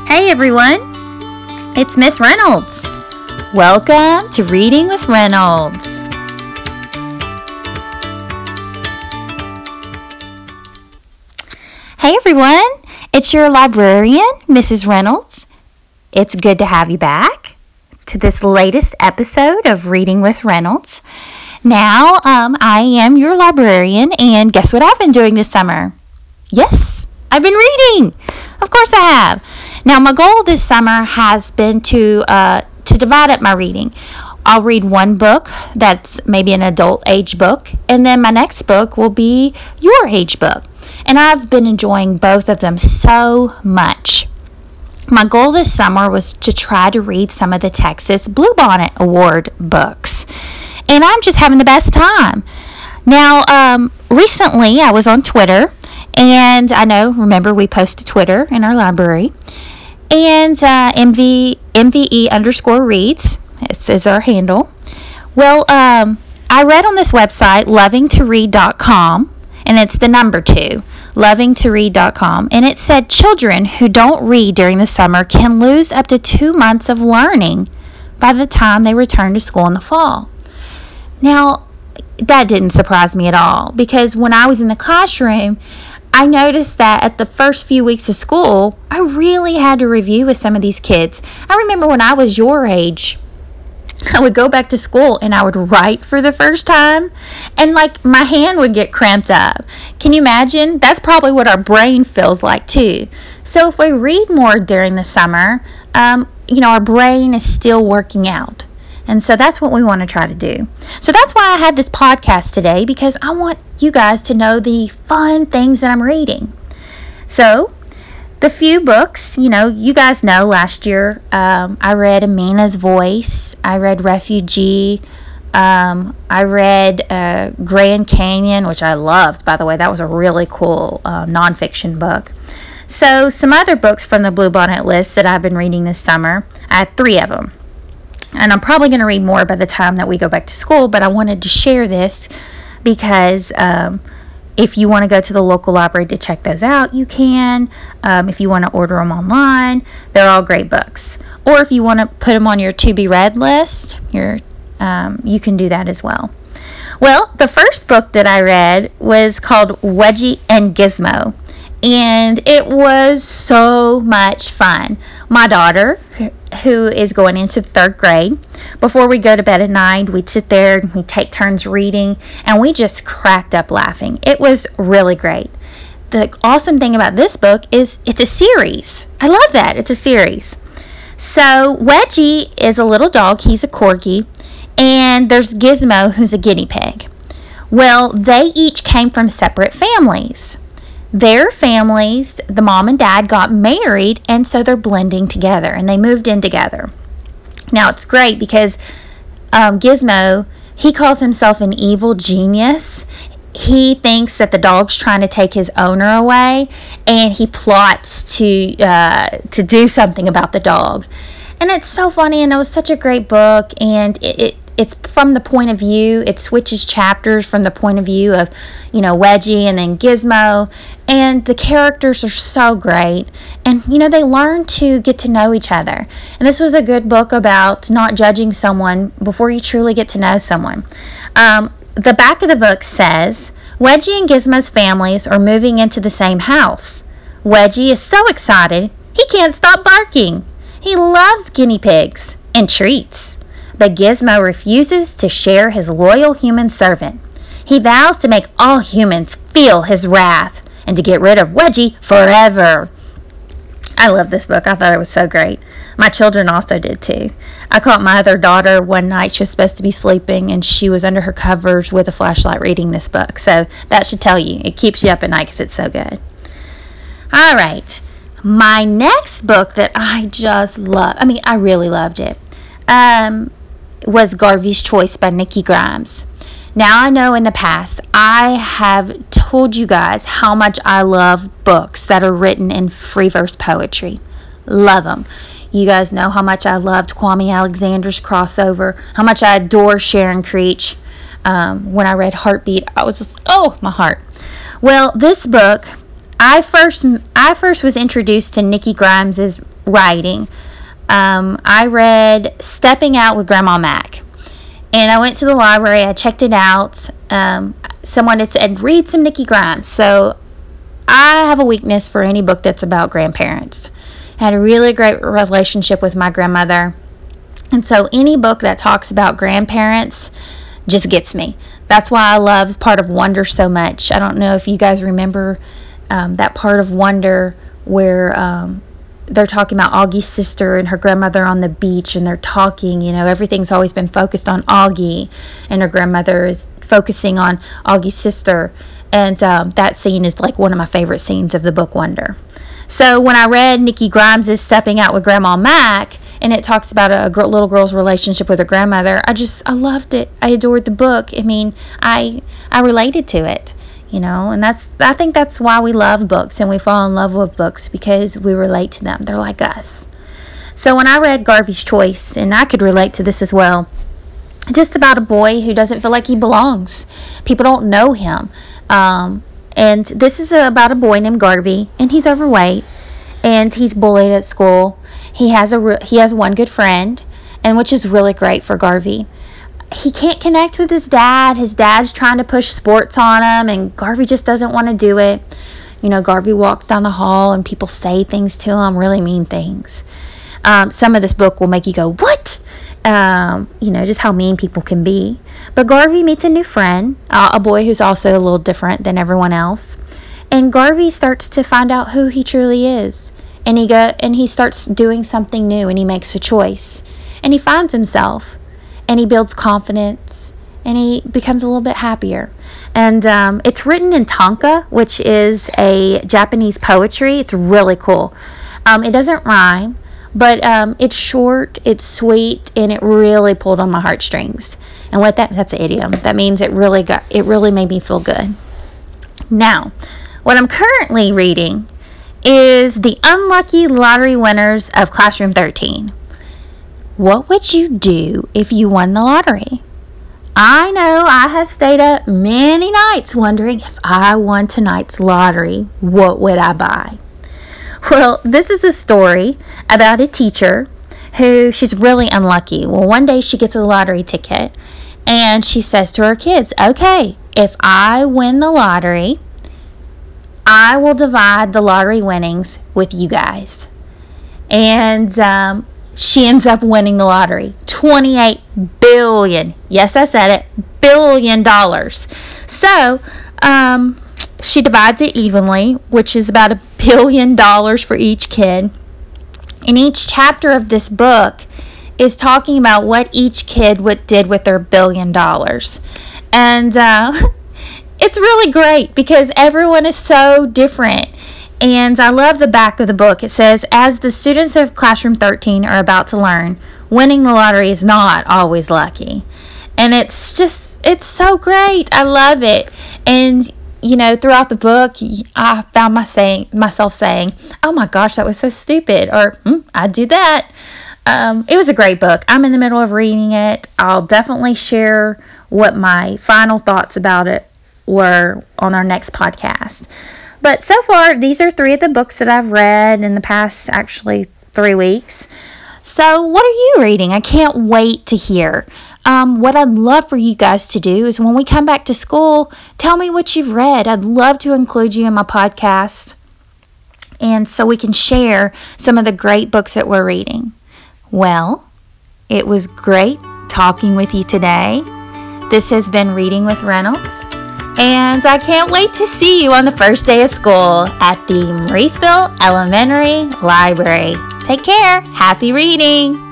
Hey everyone, it's Miss Reynolds. Welcome to Reading with Reynolds. Hey everyone, it's your librarian, Mrs. Reynolds. It's good to have you back to this latest episode of Reading with Reynolds. Now, I am your librarian, and guess what I've been doing this summer? Yes, I've been reading. Of course I have. Now, my goal this summer has been to divide up my reading. I'll read one book that's maybe an adult age book, and then my next book will be your age book. And I've been enjoying both of them so much. My goal this summer was to try to read some of the Texas Bluebonnet Award books. And I'm just having the best time. Now, recently I was on Twitter, and remember we post to Twitter in our library, and MVE_reads is our handle. Well, I read on this website, lovingtoread.com, and it's the number 2, lovingtoread.com, and it said children who don't read during the summer can lose up to 2 months of learning by the time they return to school in the fall. Now, that didn't surprise me at all, because when I was in the classroom, I noticed that at the first few weeks of school, I really had to review with some of these kids. I remember when I was your age, I would go back to school and I would write for the first time, and my hand would get cramped up. Can you imagine? That's probably what our brain feels like too. So if we read more during the summer, our brain is still working out. And so that's what we want to try to do. So that's why I had this podcast today, because I want you guys to know the fun things that I'm reading. So the few books, you guys know last year I read Amina's Voice. I read Refugee. I read Grand Canyon, which I loved, by the way. That was a really cool nonfiction book. So some other books from the Bluebonnet list that I've been reading this summer. I had 3 of them. And I'm probably going to read more by the time that we go back to school, but I wanted to share this because if you want to go to the local library to check those out, you can. If you want to order them online, they're all great books. Or if you want to put them on your to-be-read list, you can do that as well. Well, the first book that I read was called Wedgie and Gizmo, and it was so much fun. My daughter, who is going into the 3rd grade, before we go to bed at night, we'd sit there and we'd take turns reading, and we just cracked up laughing. It was really great. The awesome thing about this book is it's a series. I love that. It's a series. So Wedgie is a little dog. He's a corgi. And there's Gizmo, who's a guinea pig. Well, they each came from separate families. Their families, the mom and dad, got married, and so they're blending together, and they moved in together. Now, it's great because Gizmo, he calls himself an evil genius. He thinks that the dog's trying to take his owner away, and he plots to do something about the dog. And it's so funny, and it was such a great book, and it's from the point of view, it switches chapters from the point of view of, Wedgie and then Gizmo, and the characters are so great, and, they learn to get to know each other. And this was a good book about not judging someone before you truly get to know someone. The back of the book says, Wedgie and Gizmo's families are moving into the same house. Wedgie is so excited, he can't stop barking. He loves guinea pigs and treats. But Gizmo refuses to share his loyal human servant. He vows to make all humans feel his wrath and to get rid of Wedgie forever. I love this book. I thought it was so great. My children also did too. I caught my other daughter one night. She was supposed to be sleeping, and she was under her covers with a flashlight reading this book. So that should tell you. It keeps you up at night because it's so good. All right. My next book that I just love, I really loved it, was Garvey's Choice by Nikki Grimes. Now, I know in the past I have told you guys how much I love books that are written in free verse poetry. Love them. You guys know how much I loved Kwame Alexander's crossover, how much I adore Sharon Creech. When I read Heartbeat, I was just, my heart. Well, this book, I first was introduced to Nikki Grimes' writing, I read Stepping Out with Grandma Mac. And I went to the library, I checked it out. Someone had said, read some Nikki Grimes. So I have a weakness for any book that's about grandparents. I had a really great relationship with my grandmother. And so any book that talks about grandparents just gets me. That's why I love Part of Wonder so much. I don't know if you guys remember that Part of Wonder where they're talking about Augie's sister and her grandmother on the beach, and they're talking, everything's always been focused on Augie, and her grandmother is focusing on Augie's sister. And that scene is like one of my favorite scenes of the book Wonder. So when I read Nikki Grimes' Stepping Out with Grandma Mac, and it talks about a little girl's relationship with her grandmother, I loved it. I adored the book. I mean, I related to it. And I think that's why we love books and we fall in love with books, because we relate to them. They're like us. So when I read Garvey's Choice, and I could relate to this as well, just about a boy who doesn't feel like he belongs. People don't know him. And this is about a boy named Garvey, and he's overweight, and he's bullied at school. He has one good friend, and which is really great for Garvey. He can't connect with his dad. His dad's trying to push sports on him, and Garvey just doesn't want to do it. Garvey walks down the hall, and people say things to him, really mean things. Some of this book will make you go, what? Just how mean people can be. But Garvey meets a new friend, a boy who's also a little different than everyone else. And Garvey starts to find out who he truly is. And he starts doing something new, and he makes a choice. And he finds himself. And he builds confidence, and he becomes a little bit happier. And it's written in Tanka, which is a Japanese poetry. It's really cool. It doesn't rhyme, but it's short, it's sweet, and it really pulled on my heartstrings. And that's an idiom. That means it really made me feel good. Now, what I'm currently reading is The Unlucky Lottery Winners of Classroom 13. What would you do if you won the lottery? I know I have stayed up many nights wondering, if I won tonight's lottery, what would I buy? Well, this is a story about a teacher who, she's really unlucky. Well, one day she gets a lottery ticket, and she says to her kids, okay, if I win the lottery, I will divide the lottery winnings with you guys. And she ends up winning the lottery. $28 billion. Yes, I said it. $1 billion. So, she divides it evenly, which is about $1 billion for each kid. And each chapter of this book is talking about what each kid did with their $1 billion. And it's really great because everyone is so different. And I love the back of the book. It says, as the students of Classroom 13 are about to learn, winning the lottery is not always lucky. And it's so great. I love it. And, throughout the book, I found myself saying, oh my gosh, that was so stupid. Or, I'd do that. It was a great book. I'm in the middle of reading it. I'll definitely share what my final thoughts about it were on our next podcast. But so far, these are 3 of the books that I've read in the past, actually, 3 weeks. So what are you reading? I can't wait to hear. What I'd love for you guys to do is when we come back to school, tell me what you've read. I'd love to include you in my podcast, and so we can share some of the great books that we're reading. Well, it was great talking with you today. This has been Reading with Reynolds. And I can't wait to see you on the first day of school at the Mauriceville Elementary Library. Take care. Happy reading.